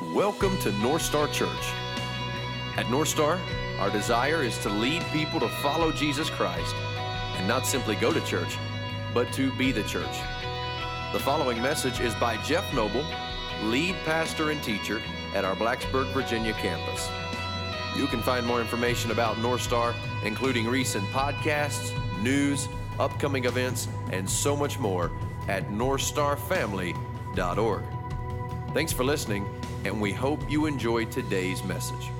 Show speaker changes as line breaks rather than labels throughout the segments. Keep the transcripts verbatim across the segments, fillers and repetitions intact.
Welcome to North Star Church. At North Star, our desire is to lead people to follow Jesus Christ and not simply go to church, but to be the church. The following message is by Jeff Noble, lead pastor and teacher at our Blacksburg, Virginia campus. You can find more information about North Star, including recent podcasts, news, upcoming events, and so much more at north star family dot org. Thanks for listening, and we hope you enjoyed today's message.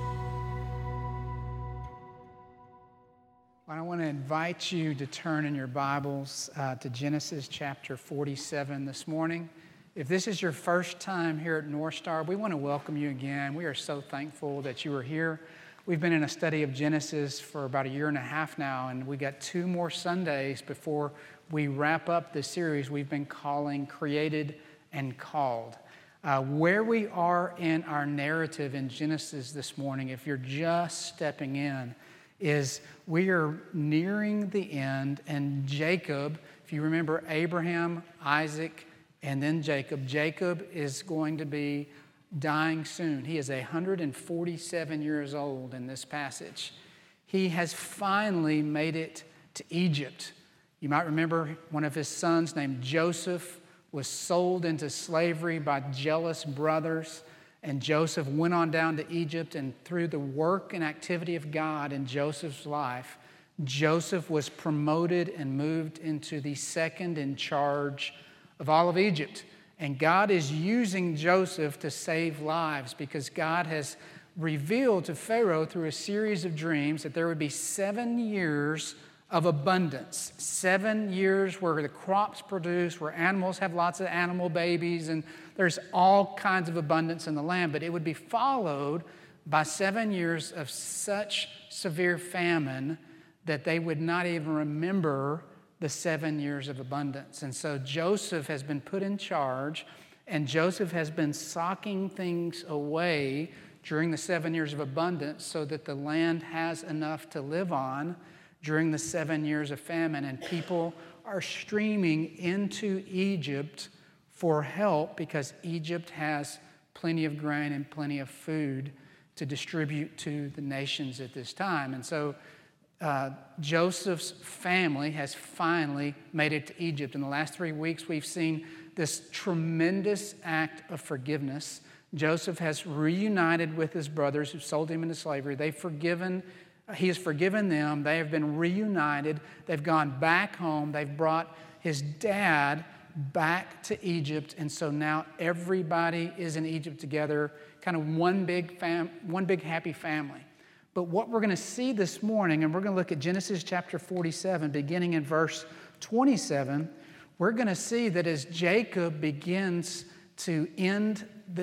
I want to invite you to turn in your Bibles uh, to Genesis chapter forty-seven this morning. If this is your first time here at North Star, we want to welcome you again. We are so thankful that you are here. We've been in a study of Genesis for about a year and a half now, and we got two more Sundays before we wrap up the series we've been calling Created and Called. Uh, where we are in our narrative in Genesis this morning, if you're just stepping in, is we are nearing the end, and Jacob, if you remember Abraham, Isaac, and then Jacob, Jacob is going to be dying soon. He is one hundred forty-seven years old in this passage. He has finally made it to Egypt. You might remember one of his sons named Joseph was sold into slavery by jealous brothers, and Joseph went on down to Egypt, and through the work and activity of God in Joseph's life, Joseph was promoted and moved into the second in charge of all of Egypt. And God is using Joseph to save lives because God has revealed to Pharaoh through a series of dreams that there would be seven years of abundance, seven years where the crops produce, where animals have lots of animal babies, and there's all kinds of abundance in the land. But it would be followed by seven years of such severe famine that they would not even remember the seven years of abundance. And so Joseph has been put in charge, and Joseph has been socking things away during the seven years of abundance so that the land has enough to live on during the seven years of famine. And people are streaming into Egypt for help because Egypt has plenty of grain and plenty of food to distribute to the nations at this time. And so Uh, Joseph's family has finally made it to Egypt. In the last three weeks, we've seen this tremendous act of forgiveness. Joseph has reunited with his brothers who sold him into slavery. They've forgiven, he has forgiven them. They have been reunited. They've gone back home. They've brought his dad back to Egypt. And so now everybody is in Egypt together, kind of one big fam- one big happy family. But what we're going to see this morning, and we're going to look at Genesis chapter forty-seven, beginning in verse twenty-seven, we're going to see that as Jacob begins to end, the,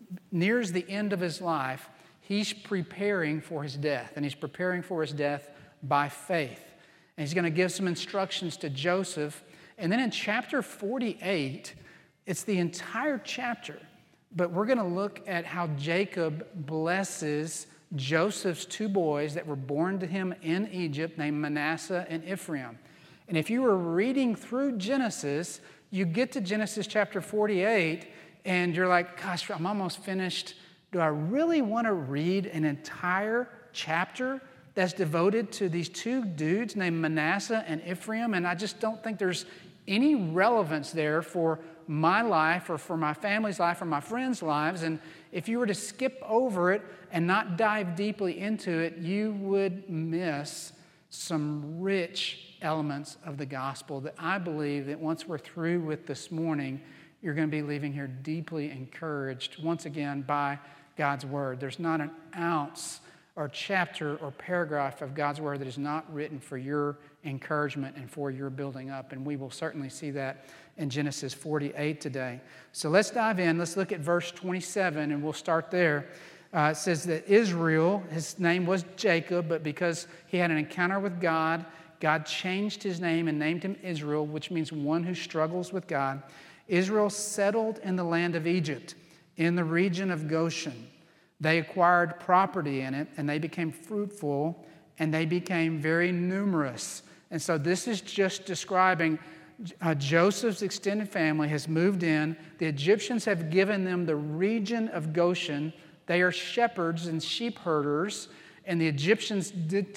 nears the end of his life, he's preparing for his death, and he's preparing for his death by faith. And he's going to give some instructions to Joseph. And then in chapter forty-eight, it's the entire chapter, but we're going to look at how Jacob blesses Joseph's two boys that were born to him in Egypt named Manasseh and Ephraim. And if you were reading through Genesis, you get to Genesis chapter forty-eight and you're like, gosh, I'm almost finished. Do I really want to read an entire chapter that's devoted to these two dudes named Manasseh and Ephraim? And I just don't think there's any relevance there for my life or for my family's life or my friends' lives. And if you were to skip over it and not dive deeply into it, you would miss some rich elements of the gospel that I believe that once we're through with this morning, you're going to be leaving here deeply encouraged, once again, by God's word. There's not an ounce or chapter or paragraph of God's word that is not written for your encouragement and for your building up. And we will certainly see that in Genesis forty-eight today. So let's dive in. Let's look at verse twenty-seven, and we'll start there. Uh, it says that Israel, his name was Jacob, but because he had an encounter with God, God changed his name and named him Israel, which means one who struggles with God. Israel settled in the land of Egypt, in the region of Goshen. They acquired property in it, and they became fruitful, and they became very numerous. And so this is just describing uh, Joseph's extended family has moved in. The Egyptians have given them the region of Goshen. They are shepherds and sheep herders, and the Egyptians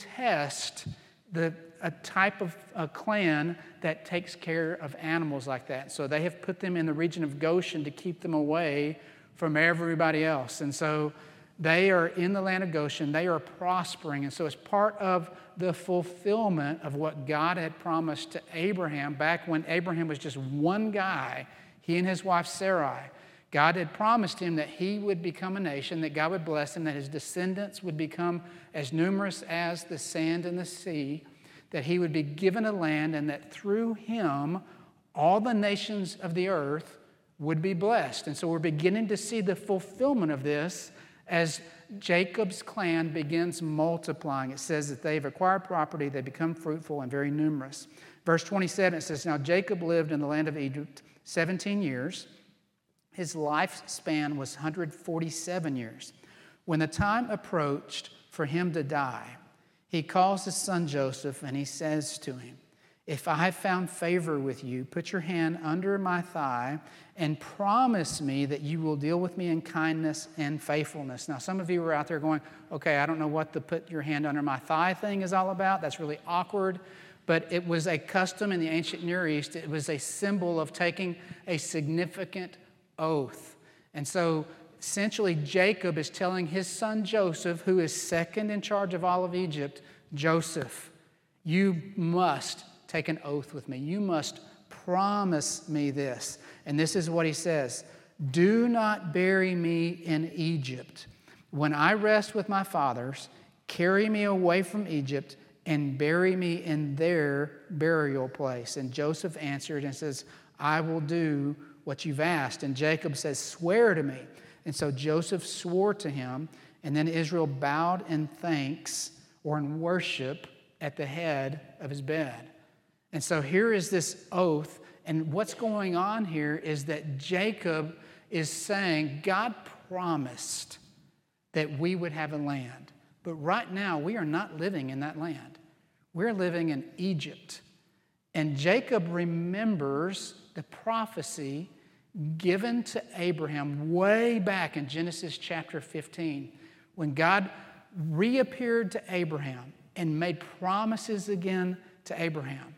detest the a type of a clan that takes care of animals like that. So they have put them in the region of Goshen to keep them away from everybody else. And so they are in the land of Goshen. They are prospering. And so it's part of the fulfillment of what God had promised to Abraham back when Abraham was just one guy, he and his wife Sarai. God had promised him that he would become a nation, that God would bless him, that his descendants would become as numerous as the sand in the sea, that he would be given a land, and that through him, all the nations of the earth would be blessed. And so we're beginning to see the fulfillment of this as Jacob's clan begins multiplying. It says that they've acquired property, they become fruitful and very numerous. Verse twenty-seven, it says, now Jacob lived in the land of Egypt seventeen years. His lifespan was one hundred forty-seven years. When the time approached for him to die, he calls his son Joseph, and he says to him, if I have found favor with you, put your hand under my thigh and promise me that you will deal with me in kindness and faithfulness. Now, some of you are out there going, okay, I don't know what the put your hand under my thigh thing is all about. That's really awkward. But it was a custom in the ancient Near East. It was a symbol of taking a significant oath. And so essentially, Jacob is telling his son Joseph, who is second in charge of all of Egypt, Joseph, you must take an oath with me. You must promise me this. And this is what he says. Do not bury me in Egypt. When I rest with my fathers, carry me away from Egypt and bury me in their burial place. And Joseph answered and says, I will do what you've asked. And Jacob says, swear to me. And so Joseph swore to him, and then Israel bowed in thanks or in worship at the head of his bed. And so here is this oath, and what's going on here is that Jacob is saying, God promised that we would have a land, but right now we are not living in that land. We're living in Egypt. And Jacob remembers the prophecy given to Abraham way back in Genesis chapter fifteen, when God reappeared to Abraham and made promises again to Abraham.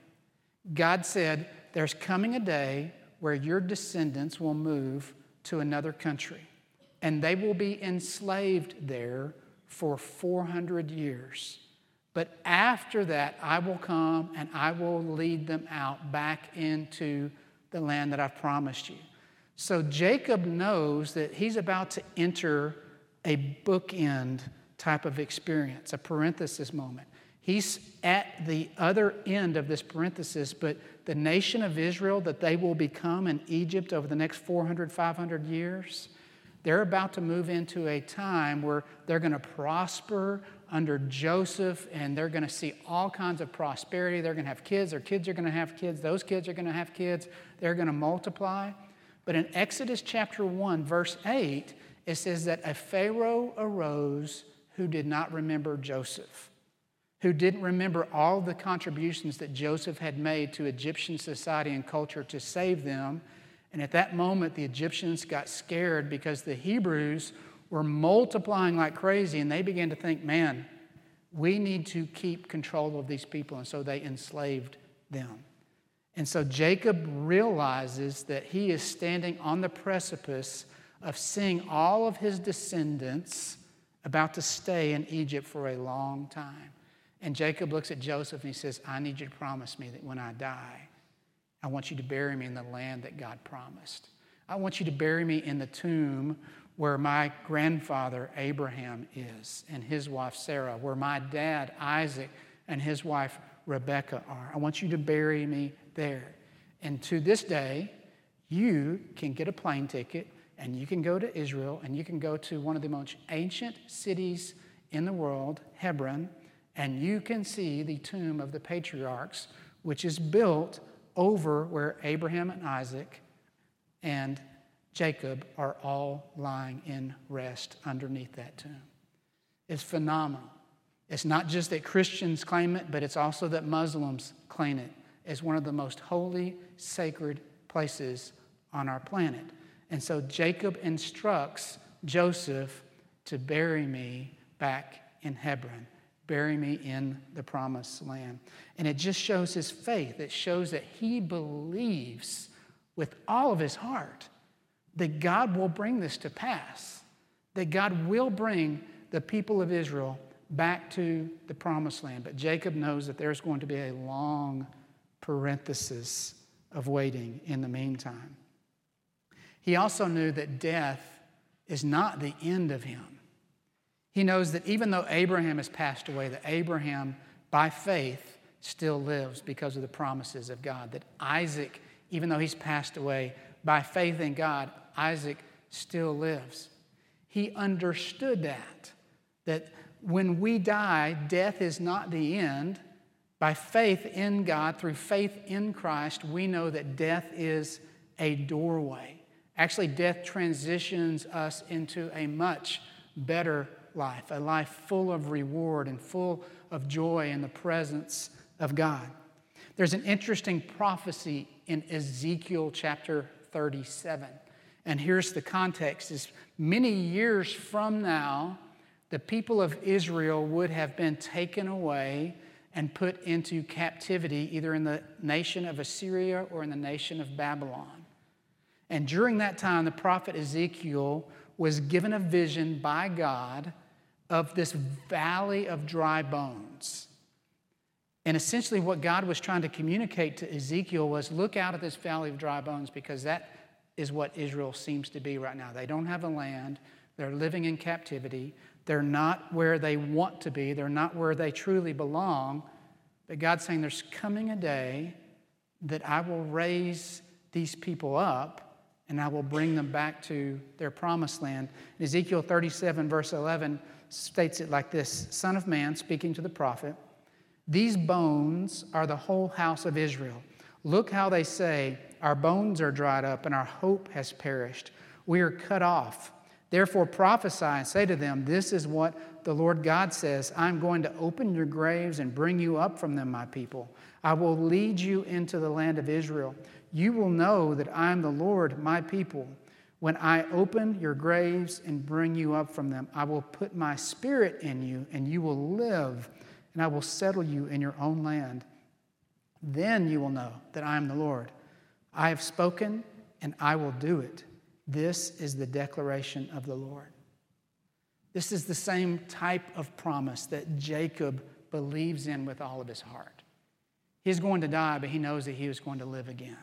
God said, there's coming a day where your descendants will move to another country, and they will be enslaved there for four hundred years. But after that, I will come and I will lead them out back into the land that I've promised you. So Jacob knows that he's about to enter a bookend type of experience, a parenthesis moment. He's at the other end of this parenthesis, but the nation of Israel that they will become in Egypt over the next four hundred, five hundred years, they're about to move into a time where they're going to prosper under Joseph, and they're going to see all kinds of prosperity. They're going to have kids. Their kids are going to have kids. Those kids are going to have kids. They're going to multiply. But in Exodus chapter one, verse eight, it says that a Pharaoh arose who did not remember Joseph, who didn't remember all the contributions that Joseph had made to Egyptian society and culture to save them. And at that moment, the Egyptians got scared because the Hebrews were multiplying like crazy, and they began to think, man, we need to keep control of these people. And so they enslaved them. And so Jacob realizes that he is standing on the precipice of seeing all of his descendants about to stay in Egypt for a long time. And Jacob looks at Joseph and he says, I need you to promise me that when I die, I want you to bury me in the land that God promised. I want you to bury me in the tomb where my grandfather Abraham is and his wife Sarah, where my dad Isaac and his wife Rebekah are. I want you to bury me there. And to this day, you can get a plane ticket and you can go to Israel and you can go to one of the most ancient cities in the world, Hebron, and you can see the tomb of the patriarchs, which is built over where Abraham and Isaac and Jacob are all lying in rest underneath that tomb. It's phenomenal. It's not just that Christians claim it, but it's also that Muslims claim it as one of the most holy, sacred places on our planet. And so Jacob instructs Joseph to bury me back in Hebron, bury me in the promised land. And it just shows his faith. It shows that he believes with all of his heart that God will bring this to pass, that God will bring the people of Israel back to the promised land. But Jacob knows that there's going to be a long parenthesis of waiting in the meantime. He also knew that death is not the end of him. He knows that even though Abraham has passed away, that Abraham, by faith, still lives because of the promises of God. That Isaac, even though he's passed away, by faith in God, Isaac still lives. He understood that, that when we die, death is not the end. By faith in God, through faith in Christ, we know that death is a doorway. Actually, death transitions us into a much better life, a life full of reward and full of joy in the presence of God. There's an interesting prophecy in Ezekiel chapter thirty-seven. And here's the context. Is many years from now, the people of Israel would have been taken away and put into captivity, either in the nation of Assyria or in the nation of Babylon. And during that time, the prophet Ezekiel was given a vision by God of this valley of dry bones. And essentially what God was trying to communicate to Ezekiel was, look out at this valley of dry bones, because that is what Israel seems to be right now. They don't have a land. They're living in captivity. They're not where they want to be. They're not where they truly belong. But God's saying there's coming a day that I will raise these people up and I will bring them back to their promised land. Ezekiel thirty-seven, verse eleven, states it like this: Son of man, speaking to the prophet, these bones are the whole house of Israel. Look how they say, our bones are dried up and our hope has perished. We are cut off. Therefore prophesy and say to them, this is what the Lord God says. I'm going to open your graves and bring you up from them, my people. I will lead you into the land of Israel. You will know that I am the Lord, my people. When I open your graves and bring you up from them, I will put my spirit in you and you will live, and I will settle you in your own land. Then you will know that I am the Lord. I have spoken and I will do it. This is the declaration of the Lord. This is the same type of promise that Jacob believes in with all of his heart. He's going to die, but he knows that he is going to live again.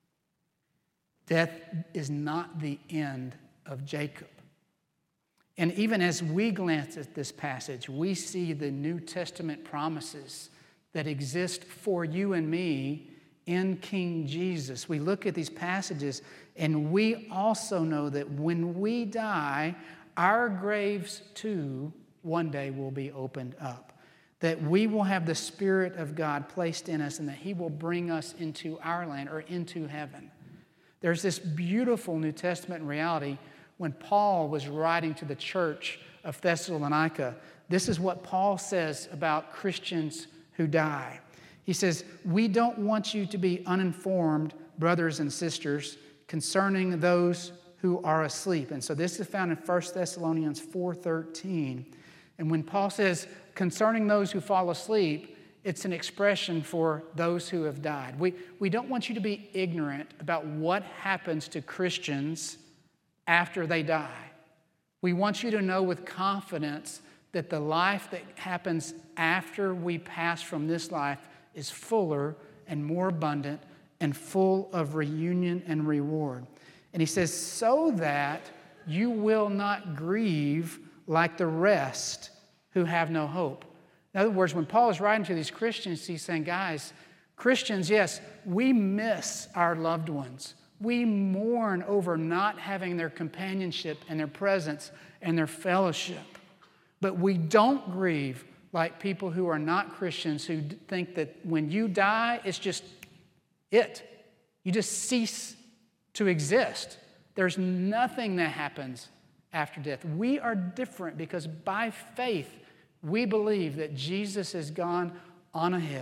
Death is not the end of Jacob. And even as we glance at this passage, we see the New Testament promises that exist for you and me in King Jesus. We look at these passages and we also know that when we die, our graves too one day will be opened up. That we will have the Spirit of God placed in us and that He will bring us into our land or into heaven. There's this beautiful New Testament reality. When Paul was writing to the church of Thessalonica, this is what Paul says about Christians who die. He says, we don't want you to be uninformed, brothers and sisters, concerning those who are asleep. And so this is found in First Thessalonians four thirteen. And when Paul says, concerning those who fall asleep, it's an expression for those who have died. We, we don't want you to be ignorant about what happens to Christians after they die. We want you to know with confidence that the life that happens after we pass from this life is fuller and more abundant and full of reunion and reward. And he says, so that you will not grieve like the rest who have no hope. In other words, when Paul is writing to these Christians, he's saying, guys, Christians, yes, we miss our loved ones. We mourn over not having their companionship and their presence and their fellowship. But we don't grieve like people who are not Christians, who think that when you die, it's just it. You just cease to exist. There's nothing that happens after death. We are different because by faith, we believe that Jesus has gone on ahead,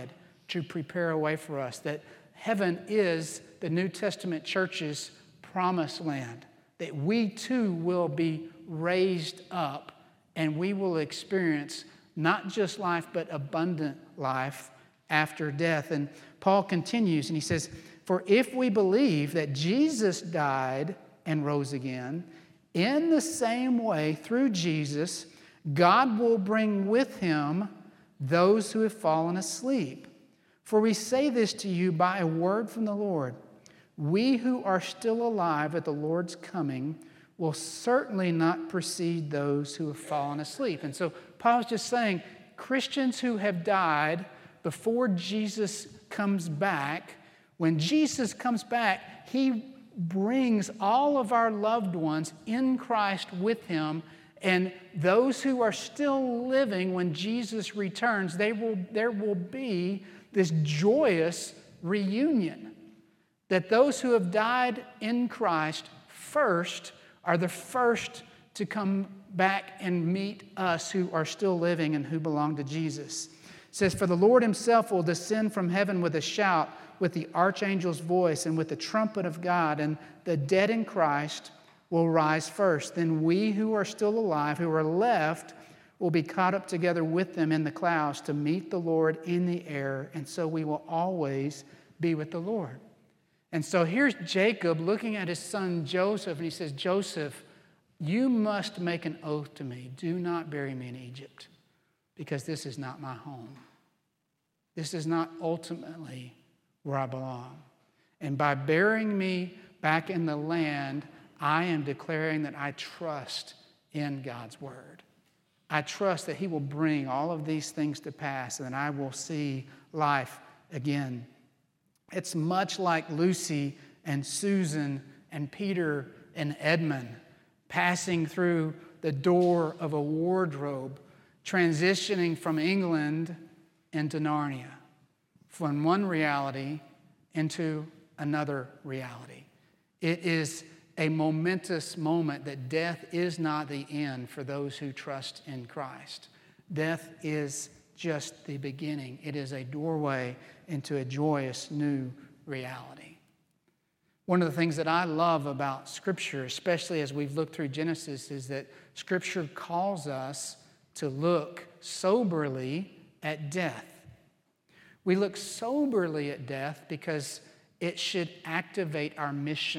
to prepare a way for us, that heaven is the New Testament church's promised land, that we too will be raised up and we will experience not just life, but abundant life after death. And Paul continues and he says, for if we believe that Jesus died and rose again, in the same way, through Jesus, God will bring with him those who have fallen asleep. For we say this to you by a word from the Lord. We who are still alive at the Lord's coming will certainly not precede those who have fallen asleep. And so Paul's just saying, Christians who have died before Jesus comes back, when Jesus comes back, he brings all of our loved ones in Christ with him. And those who are still living when Jesus returns, they will, there will be this joyous reunion. That those who have died in Christ first are the first to come back and meet us who are still living and who belong to Jesus. It says, for the Lord himself will descend from heaven with a shout, with the archangel's voice, and with the trumpet of God, and the dead in Christ will rise first. Then we who are still alive, who are left, will be caught up together with them in the clouds to meet the Lord in the air, and so we will always be with the Lord. And so here's Jacob looking at his son Joseph, and he says, Joseph, you must make an oath to me. Do not bury me in Egypt, because this is not my home. This is not ultimately where I belong. And by burying me back in the land, I am declaring that I trust in God's word. I trust that he will bring all of these things to pass, and that I will see life again. It's much like Lucy and Susan and Peter and Edmund passing through the door of a wardrobe, transitioning from England into Narnia, from one reality into another reality. It is a momentous moment that death is not the end for those who trust in Christ. Death is just the beginning. It is a doorway into a joyous new reality. One of the things that I love about Scripture, especially as we've looked through Genesis, is that Scripture calls us to look soberly at death. We look soberly at death because it should activate our mission.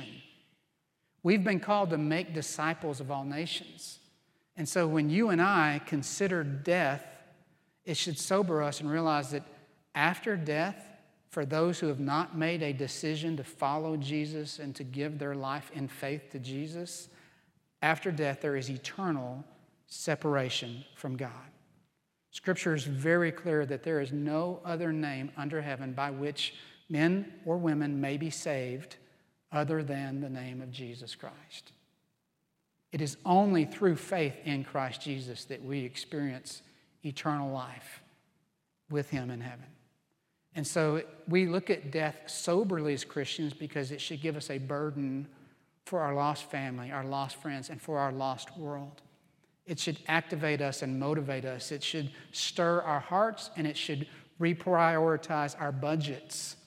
We've been called to make disciples of all nations. And so when you and I consider death, it should sober us and realize that after death, for those who have not made a decision to follow Jesus and to give their life in faith to Jesus, after death there is eternal separation from God. Scripture is very clear that there is no other name under heaven by which men or women may be saved other than the name of Jesus Christ. It is only through faith in Christ Jesus that we experience eternal life with him in heaven. And so we look at death soberly as Christians because it should give us a burden for our lost family, our lost friends, and for our lost world. It should activate us and motivate us. It should stir our hearts, and it should reprioritize our budgets.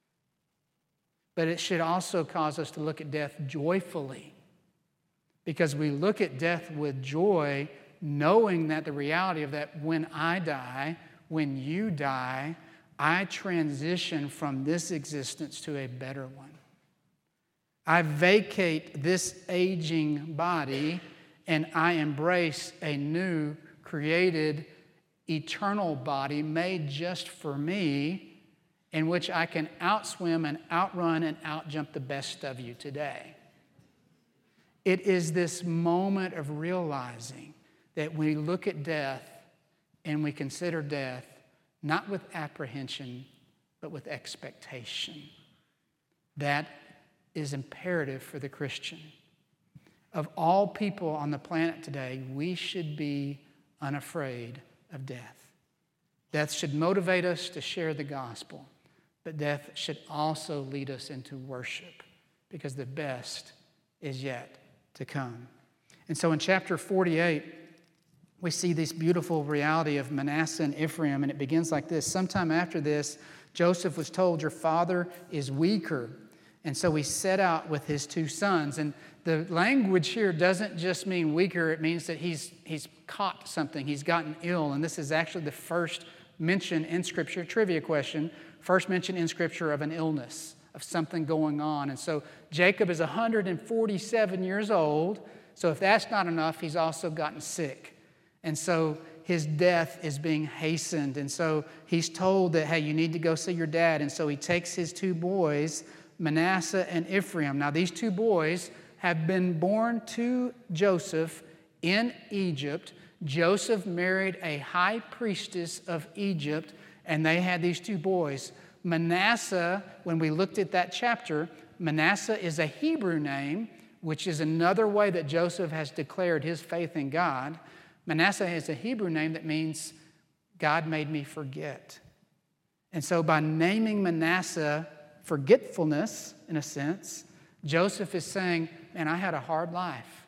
But it should also cause us to look at death joyfully, because we look at death with joy, knowing that the reality of that when I die, when you die, I transition from this existence to a better one. I vacate this aging body and I embrace a new, created, eternal body made just for me, in which I can outswim and outrun and outjump the best of you today. It is this moment of realizing that we look at death and we consider death not with apprehension, but with expectation. That is imperative for the Christian. Of all people on the planet today, we should be unafraid of death. Death should motivate us to share the gospel, but death should also lead us into worship, because the best is yet to come. And so in chapter forty-eight, we see this beautiful reality of Manasseh and Ephraim, and it begins like this. Sometime after this, Joseph was told, your father is weaker. And so he set out with his two sons. And the language here doesn't just mean weaker. It means that he's, he's caught something. He's gotten ill. And this is actually the first mention in Scripture, trivia question, first mention in Scripture of an illness, of something going on. And so Jacob is one hundred forty-seven years old. So if that's not enough, he's also gotten sick. And so his death is being hastened. And so he's told that, hey, you need to go see your dad. And so he takes his two boys, Manasseh and Ephraim. Now, these two boys have been born to Joseph in Egypt. Joseph married a high priestess of Egypt, and they had these two boys. Manasseh, when we looked at that chapter, Manasseh is a Hebrew name, which is another way that Joseph has declared his faith in God. Manasseh is a Hebrew name that means God made me forget. And so by naming Manasseh forgetfulness, in a sense, Joseph is saying, man, I had a hard life.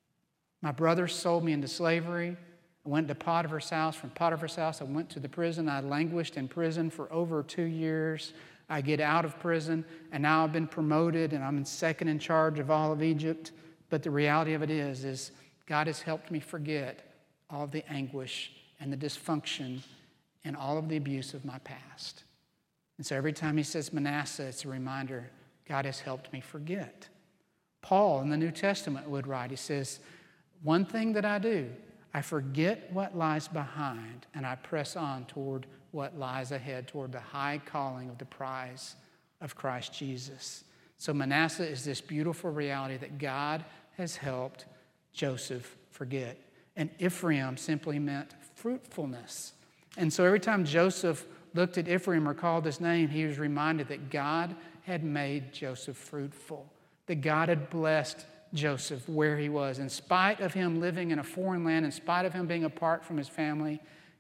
My brothers sold me into slavery. I went to Potiphar's house. From Potiphar's house, I went to the prison. I languished in prison for over two years. I get out of prison, and now I've been promoted, and I'm second in charge of all of Egypt. But the reality of it is, is God has helped me forget all of the anguish and the dysfunction and all of the abuse of my past. And so every time he says Manasseh, it's a reminder, God has helped me forget. Paul in the New Testament would write, he says, one thing that I do, I forget what lies behind, and I press on toward what lies ahead, toward the high calling of the prize of Christ Jesus. So Manasseh is this beautiful reality that God has helped Joseph forget. And Ephraim simply meant fruitfulness. And so every time Joseph looked at Ephraim or called his name, he was reminded that God had made Joseph fruitful, that God had blessed Joseph where he was. In spite of him living in a foreign land, in spite of him being apart from his family,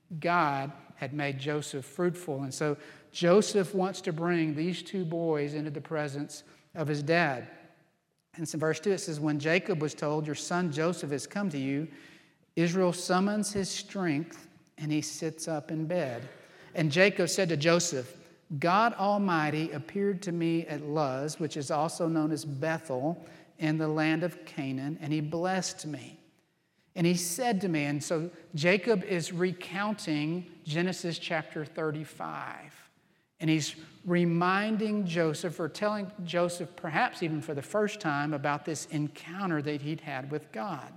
God had made Joseph fruitful. And so Joseph wants to bring these two boys into the presence of his dad. And in verse two it says, when Jacob was told, your son Joseph has come to you, Israel summons his strength and he sits up in bed. And Jacob said to Joseph, God Almighty appeared to me at Luz, which is also known as Bethel, in the land of Canaan, and he blessed me. And he said to me, and so Jacob is recounting Genesis chapter thirty-five. And he's reminding Joseph, or telling Joseph, perhaps even for the first time, about this encounter that he'd had with God.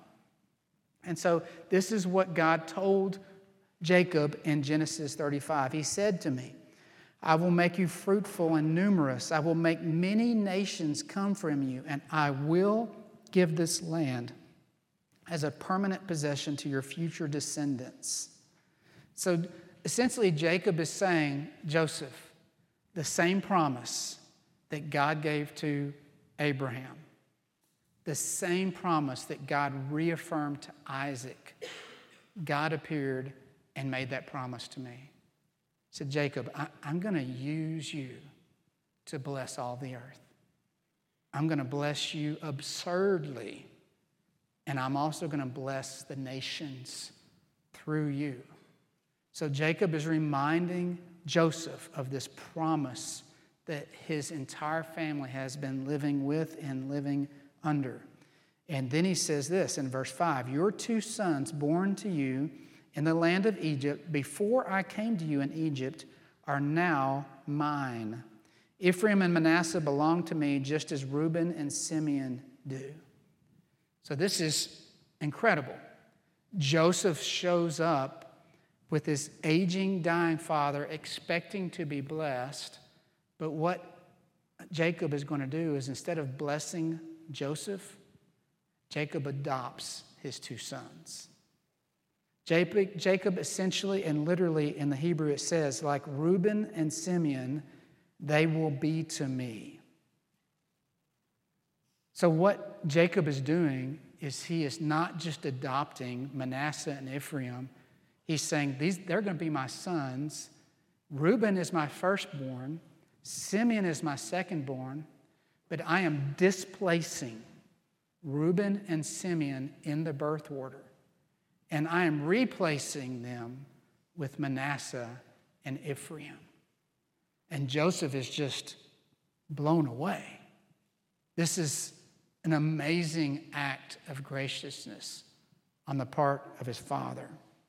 And so this is what God told Jacob in Genesis thirty-five. He said to me, I will make you fruitful and numerous. I will make many nations come from you, and I will give this land as a permanent possession to your future descendants. So essentially, Jacob is saying, Joseph, the same promise that God gave to Abraham, the same promise that God reaffirmed to Isaac, God appeared and made that promise to me. He said, Jacob, I, I'm going to use you to bless all the earth. I'm going to bless you absurdly, and I'm also going to bless the nations through you. So Jacob is reminding Joseph of this promise that his entire family has been living with and living under. And then he says this in verse five, your two sons born to you in the land of Egypt, before I came to you in Egypt, are now mine. Ephraim and Manasseh belong to me just as Reuben and Simeon do. So this is incredible. Joseph shows up with his aging, dying father, expecting to be blessed. But what Jacob is going to do is, instead of blessing Joseph, Jacob adopts his two sons. Jacob essentially and literally in the Hebrew it says, like Reuben and Simeon, they will be to me. So what Jacob is doing is he is not just adopting Manasseh and Ephraim. He's saying, these they're going to be my sons. Reuben is my firstborn. Simeon is my secondborn. But I am displacing Reuben and Simeon in the birth order. And I am replacing them with Manasseh and Ephraim. And Joseph is just blown away. This is an amazing act of graciousness on the part of his father.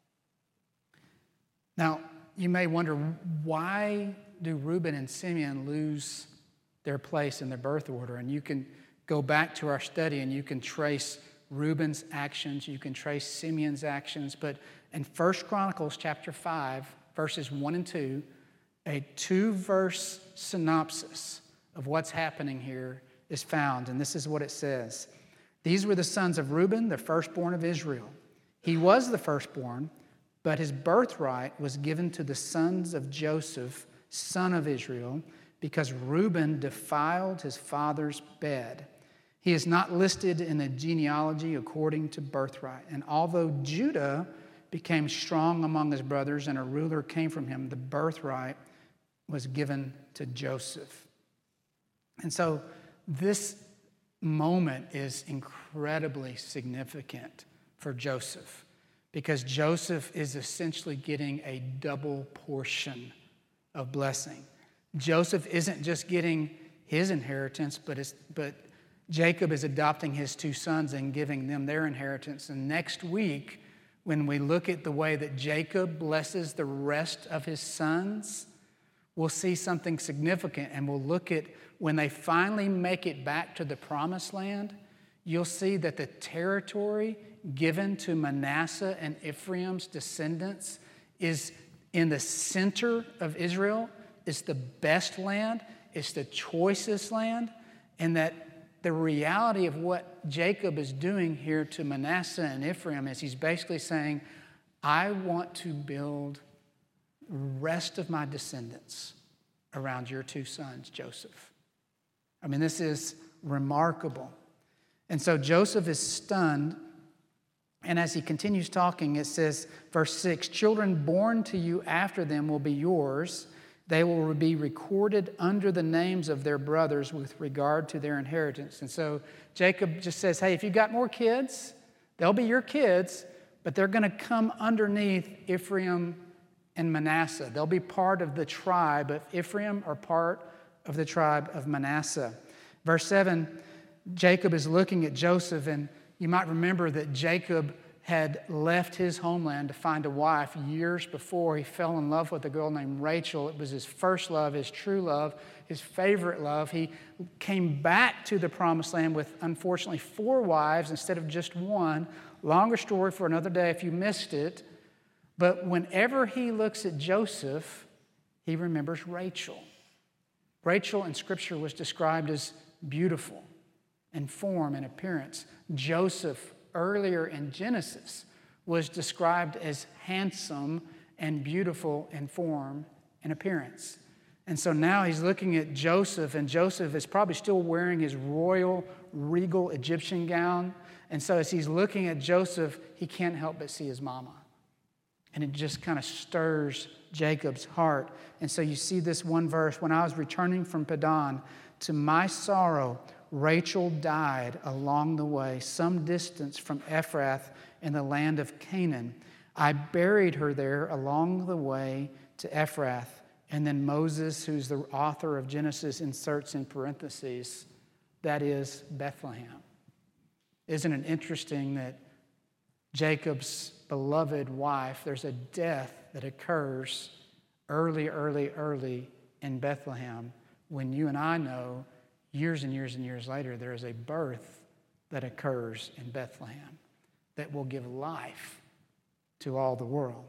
Now, you may wonder, why do Reuben and Simeon lose their place in the birth order? And you can go back to our study and you can trace Reuben's actions, you can trace Simeon's actions, but in First Chronicles chapter five, verses one and two, a two-verse synopsis of what's happening here is found, and this is what it says. These were the sons of Reuben, the firstborn of Israel. He was the firstborn, but his birthright was given to the sons of Joseph, son of Israel, because Reuben defiled his father's bed. He is not listed in the genealogy according to birthright. And although Judah became strong among his brothers and a ruler came from him, the birthright was given to Joseph. And so this moment is incredibly significant for Joseph, because Joseph is essentially getting a double portion of blessing. Joseph isn't just getting his inheritance, but it's, but Jacob is adopting his two sons and giving them their inheritance. And next week, when we look at the way that Jacob blesses the rest of his sons, we'll see something significant, and we'll look at when they finally make it back to the promised land, you'll see that the territory given to Manasseh and Ephraim's descendants is in the center of Israel. It's the best land. It's the choicest land. And that the reality of what Jacob is doing here to Manasseh and Ephraim is he's basically saying, I want to build the rest of my descendants around your two sons, Joseph. I mean, this is remarkable. And so Joseph is stunned. And as he continues talking, it says, verse six, children born to you after them will be yours. They will be recorded under the names of their brothers with regard to their inheritance. And so Jacob just says, hey, if you've got more kids, they'll be your kids, but they're going to come underneath Ephraim and Manasseh. They'll be part of the tribe of Ephraim or part of the tribe of Manasseh. Verse seven, Jacob is looking at Joseph, and you might remember that Jacob had left his homeland to find a wife years before. He fell in love with a girl named Rachel. It was his first love, his true love, his favorite love. He came back to the promised land with, unfortunately, four wives instead of just one. Longer story for another day if you missed it. But whenever he looks at Joseph, he remembers Rachel. Rachel in Scripture was described as beautiful in form and appearance. Joseph, earlier in Genesis, was described as handsome and beautiful in form and appearance. And so now he's looking at Joseph, and Joseph is probably still wearing his royal, regal Egyptian gown. And so as he's looking at Joseph, he can't help but see his mama. And it just kind of stirs Jacob's heart. And so you see this one verse, when I was returning from Padan, to my sorrow, Rachel died along the way, some distance from Ephrath in the land of Canaan. I buried her there along the way to Ephrath. And then Moses, who's the author of Genesis, inserts in parentheses, that is Bethlehem. Isn't it interesting that Jacob's beloved wife, there's a death that occurs early, early, early in Bethlehem, when you and I know years and years and years later there is a birth that occurs in Bethlehem that will give life to all the world.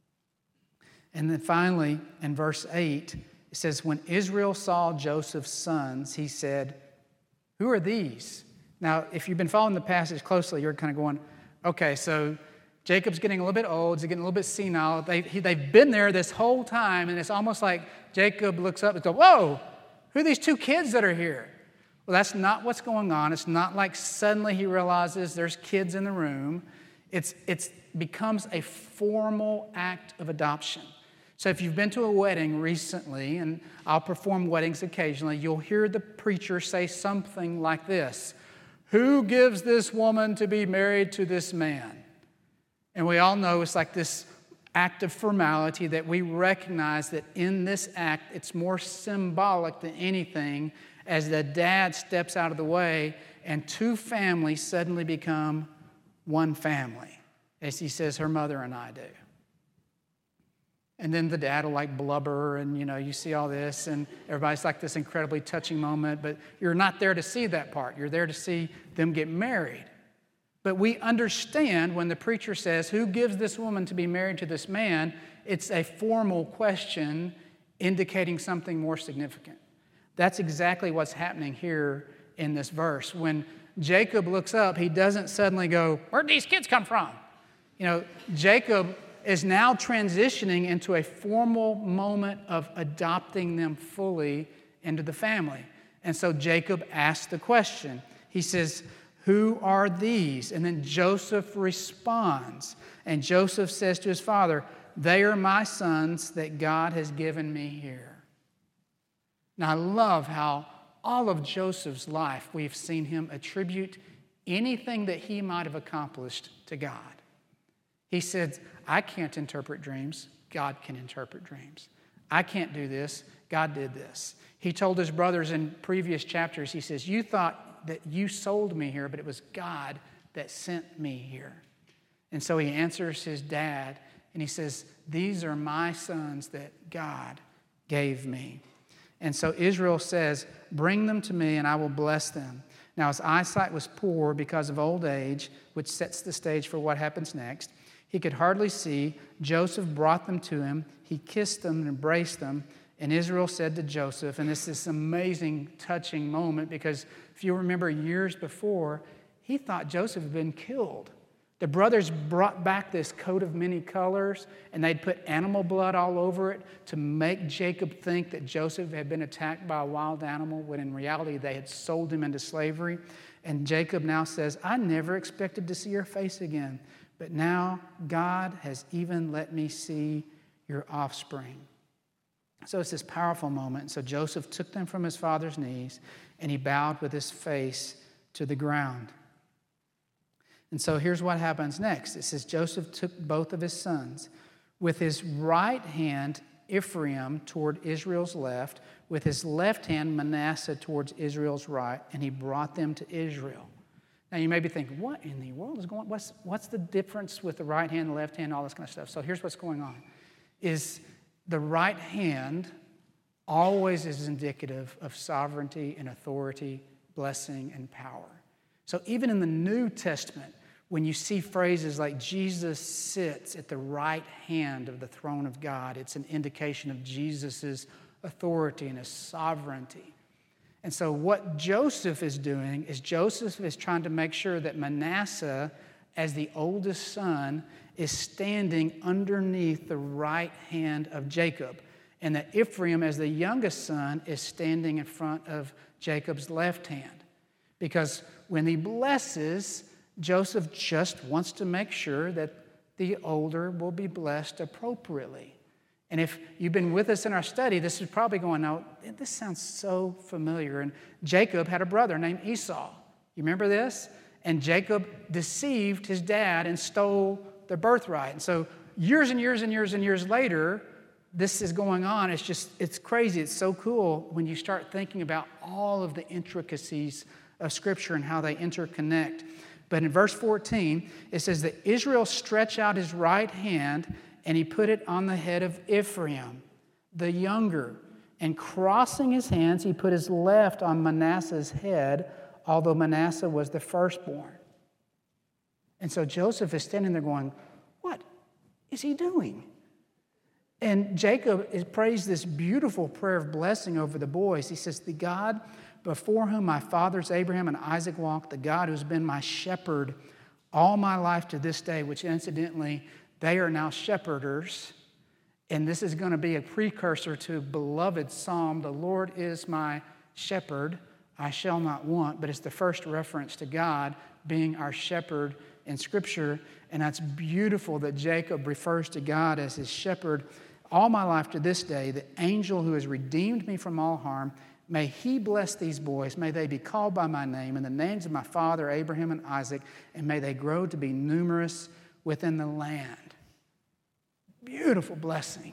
And then finally, in verse eight, it says, when Israel saw Joseph's sons, he said, who are these? Now, if you've been following the passage closely, you're kind of going, okay, so Jacob's getting a little bit old. He's getting a little bit senile. They, he, they've been there this whole time, and it's almost like Jacob looks up and goes, whoa, who are these two kids that are here? Well, that's not what's going on. It's not like suddenly he realizes there's kids in the room. It's it's becomes a formal act of adoption. So if you've been to a wedding recently, and I'll perform weddings occasionally, you'll hear the preacher say something like this: who gives this woman to be married to this man? And we all know it's like this act of formality that we recognize that in this act, it's more symbolic than anything as the dad steps out of the way and two families suddenly become one family, as he says, her mother and I do. And then the dad will like blubber and, you know, you see all this and everybody's like this incredibly touching moment, but you're not there to see that part. You're there to see them get married. But we understand when the preacher says, who gives this woman to be married to this man? It's a formal question indicating something more significant. That's exactly what's happening here in this verse. When Jacob looks up, he doesn't suddenly go, where'd these kids come from? You know, Jacob is now transitioning into a formal moment of adopting them fully into the family. And so Jacob asks the question. He says, who are these? And then Joseph responds. And Joseph says to his father, they are my sons that God has given me here. Now I love how all of Joseph's life we've seen him attribute anything that he might have accomplished to God. He said, I can't interpret dreams. God can interpret dreams. I can't do this. God did this. He told his brothers in previous chapters, he says, you thought that you sold me here, but it was God that sent me here. And so he answers his dad, and he says, these are my sons that God gave me. And so Israel says, bring them to me, and I will bless them. Now his eyesight was poor because of old age, which sets the stage for what happens next. He could hardly see. Joseph brought them to him. He kissed them and embraced them. And Israel said to Joseph, and this is this amazing, touching moment, because if you remember years before, he thought Joseph had been killed. The brothers brought back this coat of many colors, and they'd put animal blood all over it to make Jacob think that Joseph had been attacked by a wild animal, when in reality they had sold him into slavery. And Jacob now says, I never expected to see your face again, but now God has even let me see your offspring. So it's this powerful moment. So Joseph took them from his father's knees, and he bowed with his face to the ground. And so here's what happens next. It says Joseph took both of his sons, with his right hand Ephraim toward Israel's left, with his left hand Manasseh towards Israel's right, and he brought them to Israel. Now you may be thinking, what in the world is going on? What's, what's the difference with the right hand, the left hand, all this kind of stuff? So here's what's going on. Is the right hand always is indicative of sovereignty and authority, blessing and power. So even in the New Testament, when you see phrases like Jesus sits at the right hand of the throne of God, it's an indication of Jesus' authority and his sovereignty. And so what Joseph is doing is Joseph is trying to make sure that Manasseh, as the oldest son, is standing underneath the right hand of Jacob, and that Ephraim, as the youngest son, is standing in front of Jacob's left hand. Because when he blesses, Joseph just wants to make sure that the older will be blessed appropriately. And if you've been with us in our study, this is probably going, now, this sounds so familiar. And Jacob had a brother named Esau. You remember this? And Jacob deceived his dad and stole the birthright. And so years and years and years and years later, this is going on. It's just, it's crazy. It's so cool when you start thinking about all of the intricacies of Scripture and how they interconnect. But in verse fourteen, it says that Israel stretched out his right hand and he put it on the head of Ephraim, the younger. And crossing his hands, he put his left on Manasseh's head, although Manasseh was the firstborn. And so Joseph is standing there going, what is he doing? And Jacob is prays this beautiful prayer of blessing over the boys. He says, the God before whom my fathers Abraham and Isaac walked, the God who's been my shepherd all my life to this day, which incidentally, they are now shepherders. And this is going to be a precursor to beloved psalm, the Lord is my shepherd, I shall not want. But it's the first reference to God being our shepherd in Scripture. And that's beautiful that Jacob refers to God as his shepherd all my life to this day, the angel who has redeemed me from all harm. May he bless these boys. May they be called by my name and the names of my father Abraham and Isaac, and may they grow to be numerous within the land. beautiful blessing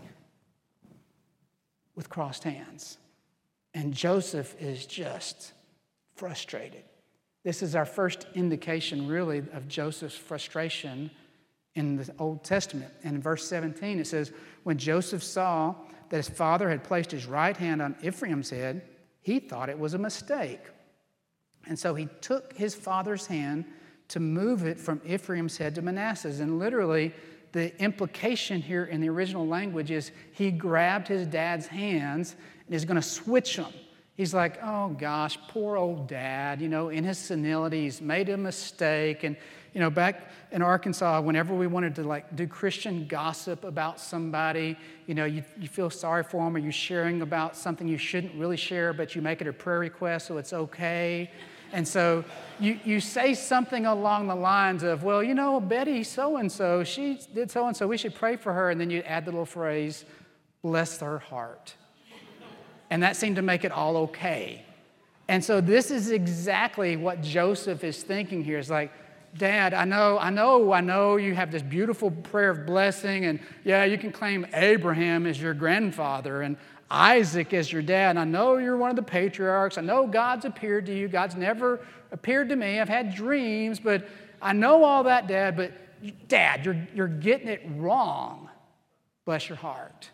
with crossed hands. And Joseph is just frustrated. This is our first indication, really, of Joseph's frustration in the Old Testament. And in verse seventeen, it says, when Joseph saw that his father had placed his right hand on Ephraim's head, he thought it was a mistake. And so he took his father's hand to move it from Ephraim's head to Manasseh's. And literally, the implication here in the original language is he grabbed his dad's hands and is going to switch them. He's like, oh gosh, poor old dad, you know, in his senility, he's made a mistake. And, you know, back in Arkansas, whenever we wanted to like do Christian gossip about somebody, you know, you, you feel sorry for them, or you're sharing about something you shouldn't really share, but you make it a prayer request, so it's okay. And so you, you say something along the lines of, well, you know, Betty so-and-so, she did so-and-so, we should pray for her. And then you add the little phrase, bless her heart. And that seemed to make it all okay. And so this is exactly what Joseph is thinking here. It's like, Dad, I know, I know, I know you have this beautiful prayer of blessing, and yeah, you can claim Abraham as your grandfather and Isaac as your dad. And I know you're one of the patriarchs. I know God's appeared to you. God's never appeared to me. I've had dreams, but I know all that, Dad. But Dad, you're, you're getting it wrong. Bless your heart.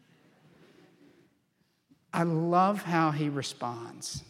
I love how he responds.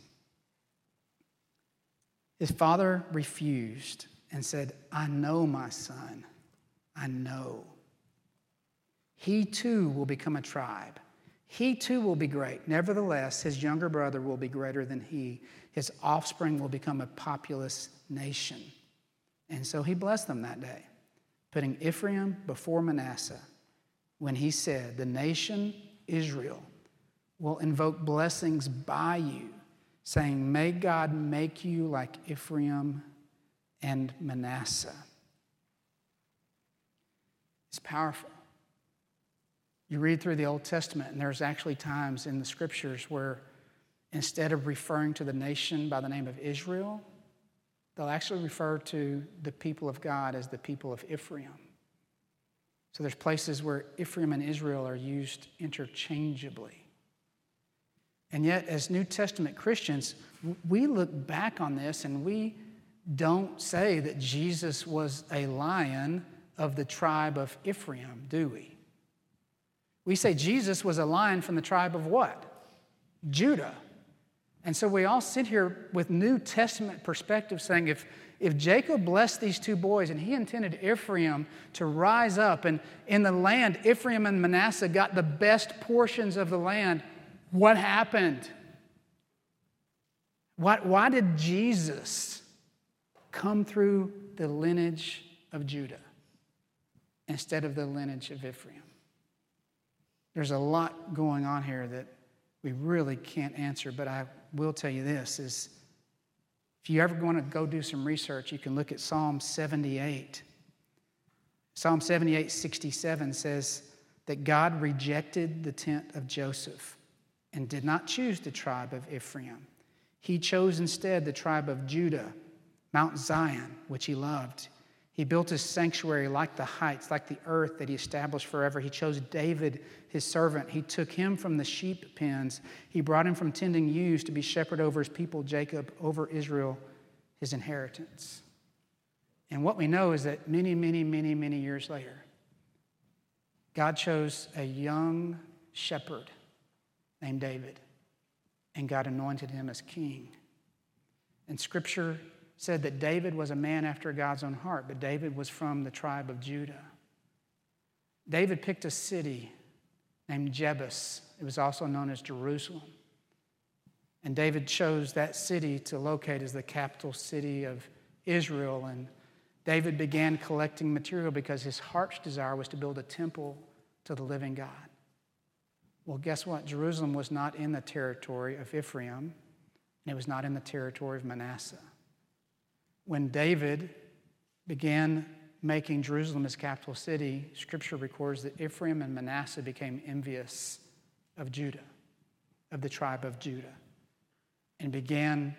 His father refused and said, I know, my son, I know. He too will become a tribe. He too will be great. Nevertheless, his younger brother will be greater than he. His offspring will become a populous nation. And so he blessed them that day, putting Ephraim before Manasseh, when he said, the nation Israel will invoke blessings by you, saying, may God make you like Ephraim and Manasseh. It's powerful. You read through the Old Testament, and there's actually times in the scriptures where instead of referring to the nation by the name of Israel, they'll actually refer to the people of God as the people of Ephraim. So there's places where Ephraim and Israel are used interchangeably. And yet, as New Testament Christians, we look back on this and we don't say that Jesus was a lion of the tribe of Ephraim, do we? We say Jesus was a lion from the tribe of what? Judah. And so we all sit here with New Testament perspective saying if, if Jacob blessed these two boys and he intended Ephraim to rise up, and in the land, Ephraim and Manasseh got the best portions of the land, what happened? Why, why did Jesus come through the lineage of Judah instead of the lineage of Ephraim? There's a lot going on here that we really can't answer, but I will tell you this, is if you ever want to go do some research, you can look at Psalm seventy-eight. Psalm seventy-eight, sixty-seven says that God rejected the tent of Joseph and did not choose the tribe of Ephraim. He chose instead the tribe of Judah, Mount Zion, which he loved. He built his sanctuary like the heights, like the earth that he established forever. He chose David, his servant. He took him from the sheep pens. He brought him from tending ewes to be shepherd over his people, Jacob, over Israel, his inheritance. And what we know is that many, many, many, many years later, God chose a young shepherd named David, and God anointed him as king. And Scripture said that David was a man after God's own heart, but David was from the tribe of Judah. David picked a city named Jebus. It was also known as Jerusalem. And David chose that city to locate as the capital city of Israel. And David began collecting material because his heart's desire was to build a temple to the living God. Well, guess what? Jerusalem was not in the territory of Ephraim, and it was not in the territory of Manasseh. When David began making Jerusalem his capital city, Scripture records that Ephraim and Manasseh became envious of Judah, of the tribe of Judah, and began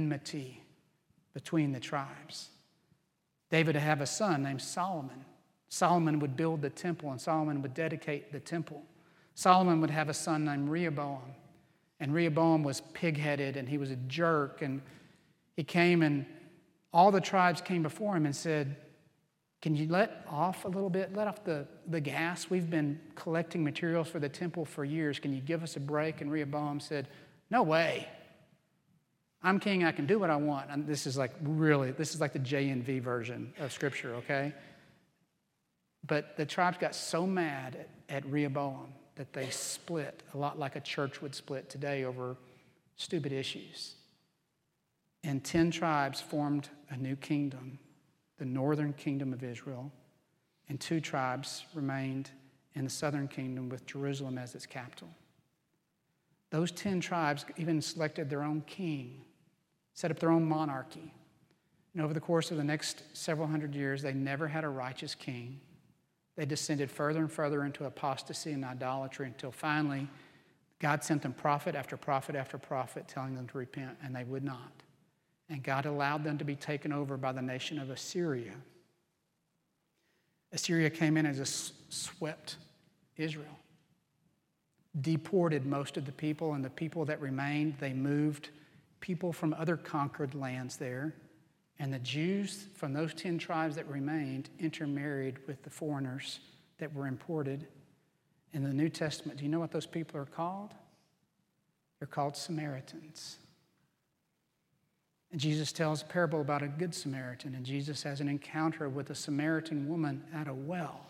enmity between the tribes. David had a son named Solomon. Solomon would build the temple, and Solomon would dedicate the temple. Solomon would have a son named Rehoboam, and Rehoboam was pig-headed, and he was a jerk, and he came, and all the tribes came before him and said, can you let off a little bit? Let off the, the gas. We've been collecting materials for the temple for years. Can you give us a break? And Rehoboam said, no way. I'm king. I can do what I want. And this is like really, this is like the J N V version of Scripture, okay? But the tribes got so mad at, at Rehoboam that they split, a lot like a church would split today over stupid issues. And ten tribes formed a new kingdom, the northern kingdom of Israel, and two tribes remained in the southern kingdom with Jerusalem as its capital. Those ten tribes even selected their own king, set up their own monarchy. And over the course of the next several hundred years, they never had a righteous king. They descended further and further into apostasy and idolatry until finally God sent them prophet after prophet after prophet telling them to repent, and they would not. And God allowed them to be taken over by the nation of Assyria. Assyria came in and just swept Israel, deported most of the people, and the people that remained, they moved people from other conquered lands there. And the Jews from those ten tribes that remained intermarried with the foreigners that were imported. In the New Testament, do you know what those people are called? They're called Samaritans. And Jesus tells a parable about a good Samaritan, and Jesus has an encounter with a Samaritan woman at a well.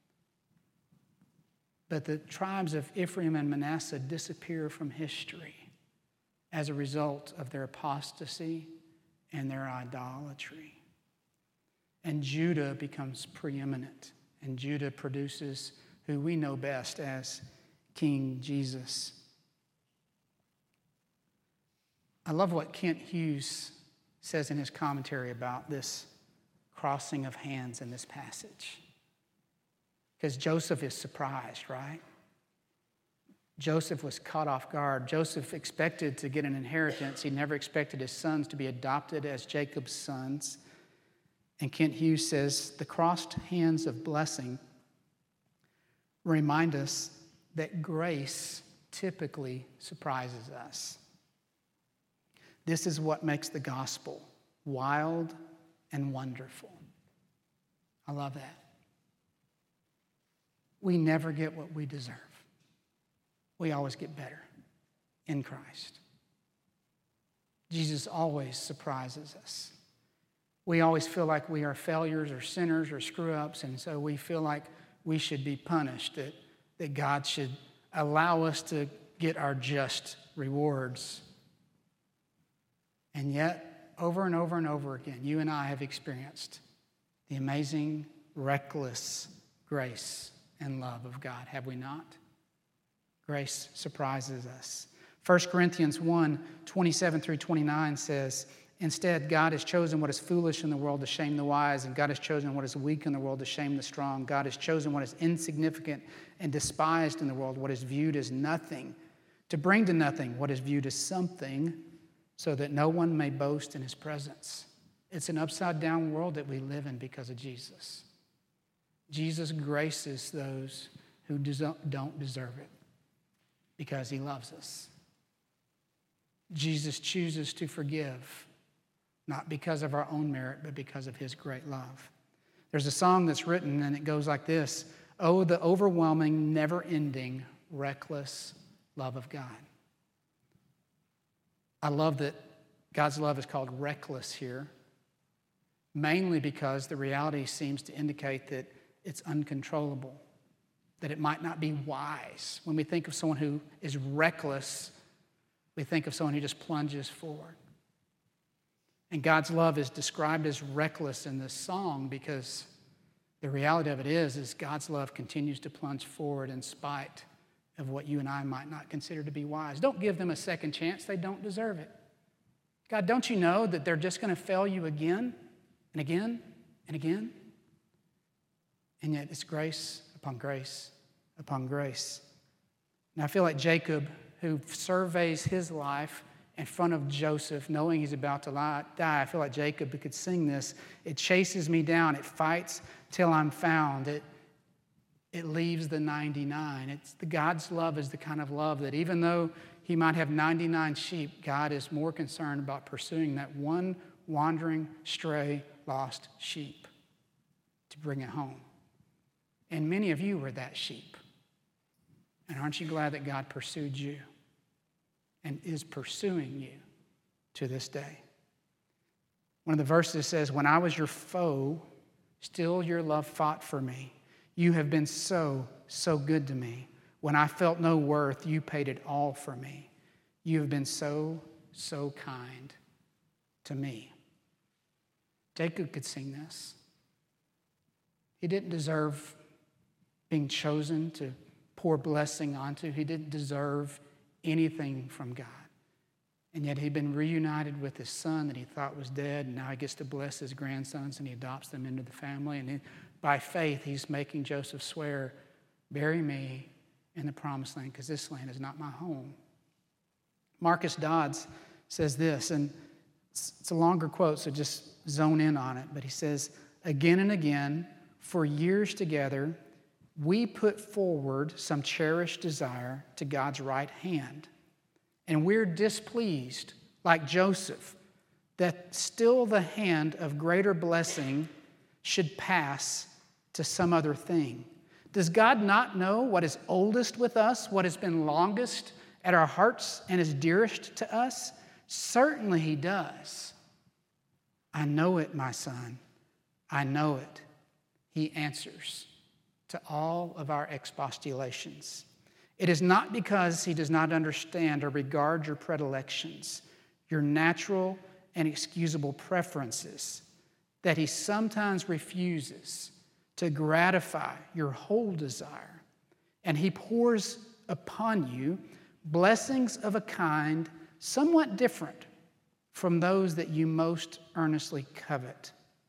But the tribes of Ephraim and Manasseh disappear from history as a result of their apostasy and their idolatry. And Judah becomes preeminent, and Judah produces who we know best as King Jesus. I love what Kent Hughes says in his commentary about this crossing of hands in this passage. Because Joseph is surprised, right? Joseph was caught off guard. Joseph expected to get an inheritance. He never expected his sons to be adopted as Jacob's sons. And Kent Hughes says, the crossed hands of blessing remind us that grace typically surprises us. This is what makes the gospel wild and wonderful. I love that. We never get what we deserve. We always get better in Christ. Jesus always surprises us. We always feel like we are failures or sinners or screw-ups, and so we feel like we should be punished, that, that God should allow us to get our just rewards. And yet, over and over and over again, you and I have experienced the amazing, reckless grace and love of God, have we not? Grace surprises us. First Corinthians one, twenty-seven through twenty-nine says, instead, God has chosen what is foolish in the world to shame the wise, and God has chosen what is weak in the world to shame the strong. God has chosen what is insignificant and despised in the world, what is viewed as nothing, to bring to nothing what is viewed as something, so that no one may boast in his presence. It's an upside-down world that we live in because of Jesus. Jesus graces those who don't deserve it because he loves us. Jesus chooses to forgive, not because of our own merit, but because of his great love. There's a song that's written, and it goes like this: oh, the overwhelming, never-ending, reckless love of God. I love that God's love is called reckless here, mainly because the reality seems to indicate that it's uncontrollable, that it might not be wise. When we think of someone who is reckless, we think of someone who just plunges forward. And God's love is described as reckless in this song because the reality of it is, is God's love continues to plunge forward in spite of what you and I might not consider to be wise. Don't give them a second chance. They don't deserve it. God, don't you know that they're just going to fail you again and again and again? And yet it's grace upon grace upon grace. And I feel like Jacob, who surveys his life in front of Joseph, knowing he's about to lie, die. I feel like Jacob could sing this. It chases me down. It fights till I'm found. It, it leaves the ninety-nine. It's the God's love is the kind of love that even though he might have ninety-nine sheep, God is more concerned about pursuing that one wandering, stray, lost sheep to bring it home. And many of you were that sheep. And aren't you glad that God pursued you and is pursuing you to this day? One of the verses says, when I was your foe, still your love fought for me. You have been so, so good to me. When I felt no worth, you paid it all for me. You have been so, so kind to me. Jacob could sing this. He didn't deserve being chosen to pour blessing onto. He didn't deserve anything from God. And yet he'd been reunited with his son that he thought was dead, and now he gets to bless his grandsons, and he adopts them into the family. And he, by faith, he's making Joseph swear, bury me in the promised land, because this land is not my home. Marcus Dodds says this, and it's a longer quote, so just zone in on it. But he says, again and again, for years together, we put forward some cherished desire to God's right hand. And we're displeased, like Joseph, that still the hand of greater blessing should pass to some other thing. Does God not know what is oldest with us, what has been longest at our hearts and is dearest to us? Certainly he does. I know it, my son. I know it. He answers to all of our expostulations. It is not because he does not understand or regard your predilections, your natural and excusable preferences, that he sometimes refuses to gratify your whole desire. And he pours upon you blessings of a kind somewhat different from those that you most earnestly covet.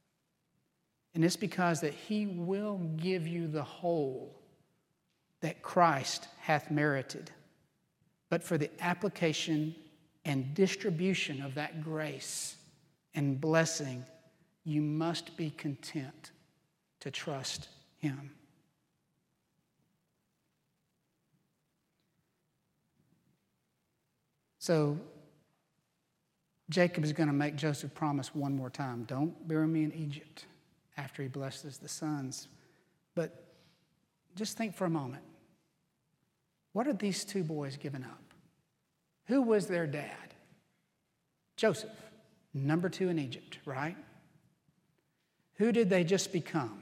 And it's because that he will give you the whole that Christ hath merited. But for the application and distribution of that grace and blessing, you must be content to trust him. So Jacob is going to make Joseph promise one more time, don't bury me in Egypt, after he blesses the sons. But just think for a moment. What are these two boys giving up? Who was their dad? Joseph, number two in Egypt, right? Who did they just become?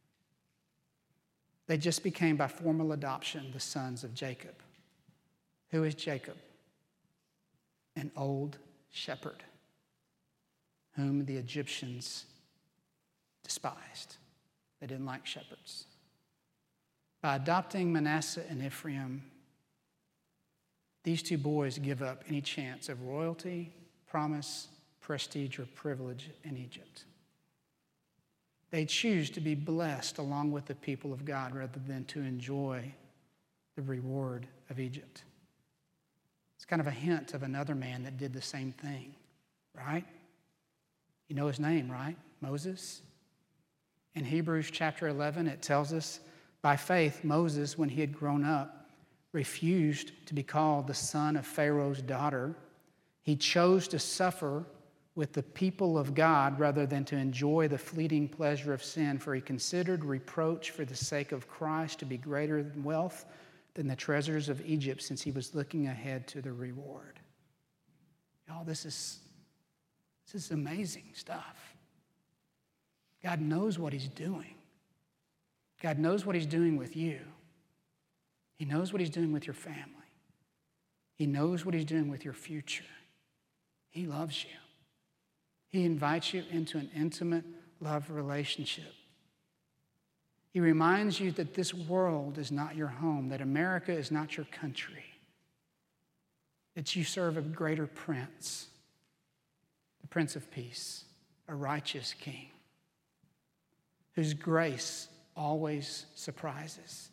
They just became, by formal adoption, the sons of Jacob. Who is Jacob? An old shepherd whom the Egyptians despised. They didn't like shepherds. By adopting Manasseh and Ephraim, these two boys give up any chance of royalty, promise, prestige, or privilege in Egypt. They choose to be blessed along with the people of God rather than to enjoy the reward of Egypt. It's kind of a hint of another man that did the same thing, right? You know his name, right? Moses. In Hebrews chapter eleven, it tells us, by faith, Moses, when he had grown up, refused to be called the son of Pharaoh's daughter. He chose to suffer with the people of God rather than to enjoy the fleeting pleasure of sin, for he considered reproach for the sake of Christ to be greater than wealth than the treasures of Egypt, since he was looking ahead to the reward. Y'all, this is, this is amazing stuff. God knows what he's doing. God knows what he's doing with you. He knows what he's doing with your family. He knows what he's doing with your future. He loves you. He invites you into an intimate love relationship. He reminds you that this world is not your home, that America is not your country, that you serve a greater prince, the Prince of Peace, a righteous king, whose grace always surprises.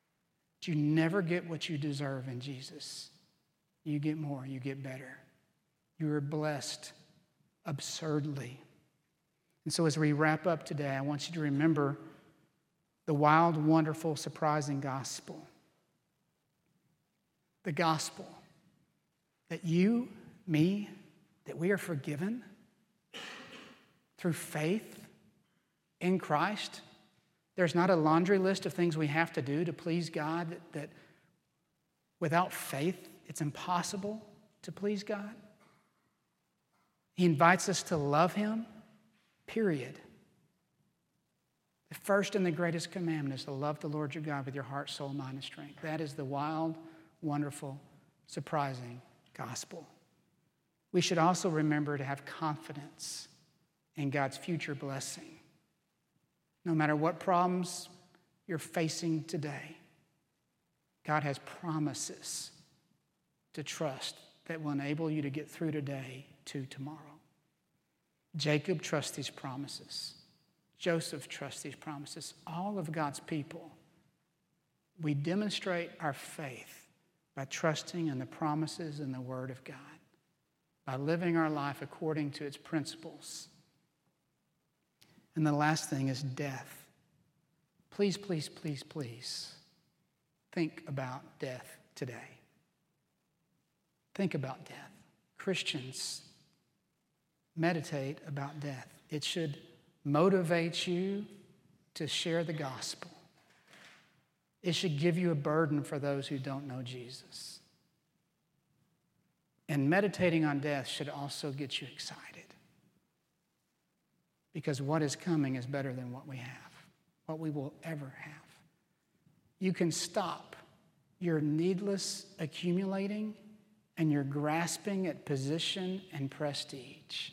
But you never get what you deserve in Jesus. You get more, you get better. You are blessed absurdly. And so as we wrap up today, I want you to remember the wild, wonderful, surprising gospel. The gospel that you, me, that we are forgiven through faith in Christ. There's not a laundry list of things we have to do to please God, that, that without faith, it's impossible to please God. He invites us to love him, period. The first and the greatest commandment is to love the Lord your God with your heart, soul, mind, and strength. That is the wild, wonderful, surprising gospel. We should also remember to have confidence in God's future blessing. No matter what problems you're facing today, God has promises to trust that will enable you to get through today to tomorrow. Jacob trusts these promises. Joseph trusts these promises. All of God's people, we demonstrate our faith by trusting in the promises and the Word of God, by living our life according to its principles. And the last thing is death. Please, please, please, please think about death today. Think about death. Christians, meditate about death. It should motivate you to share the gospel. It should give you a burden for those who don't know Jesus. And meditating on death should also get you excited, because what is coming is better than what we have, what we will ever have. You can stop your needless accumulating and your grasping at position and prestige.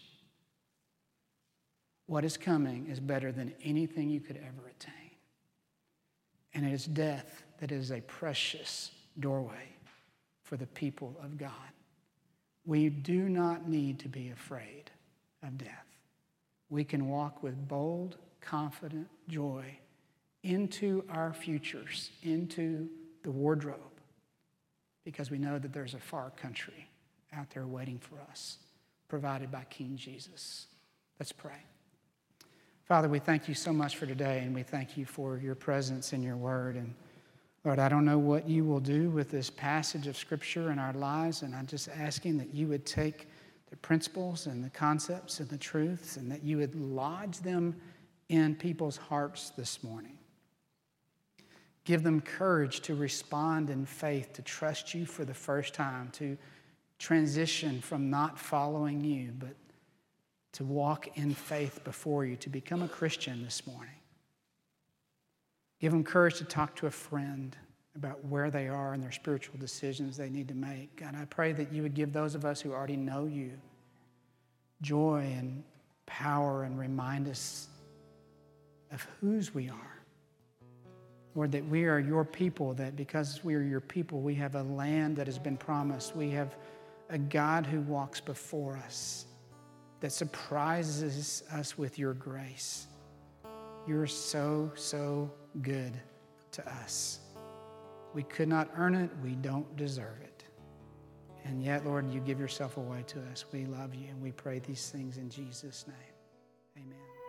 What is coming is better than anything you could ever attain. And it is death that is a precious doorway for the people of God. We do not need to be afraid of death. We can walk with bold, confident joy into our futures, into the wardrobe, because we know that there's a far country out there waiting for us, provided by King Jesus. Let's pray. Father, we thank you so much for today, and we thank you for your presence in your word. And Lord, I don't know what you will do with this passage of Scripture in our lives, and I'm just asking that you would take the principles and the concepts and the truths, and that you would lodge them in people's hearts this morning. Give them courage to respond in faith, to trust you for the first time, to transition from not following you, but to walk in faith before you, to become a Christian this morning. Give them courage to talk to a friend about where they are and their spiritual decisions they need to make. God, I pray that you would give those of us who already know you joy and power, and remind us of whose we are. Lord, that we are your people, that because we are your people, we have a land that has been promised. We have a God who walks before us, that surprises us with your grace. You're so, so good to us. We could not earn it. We don't deserve it. And yet, Lord, you give yourself away to us. We love you, and we pray these things in Jesus' name.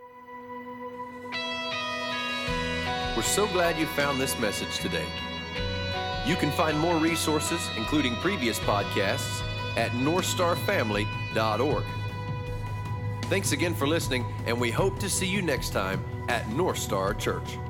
Amen.
We're so glad you found this message today. You can find more resources, including previous podcasts, at north star family dot org. Thanks again for listening, and we hope to see you next time at North Star Church.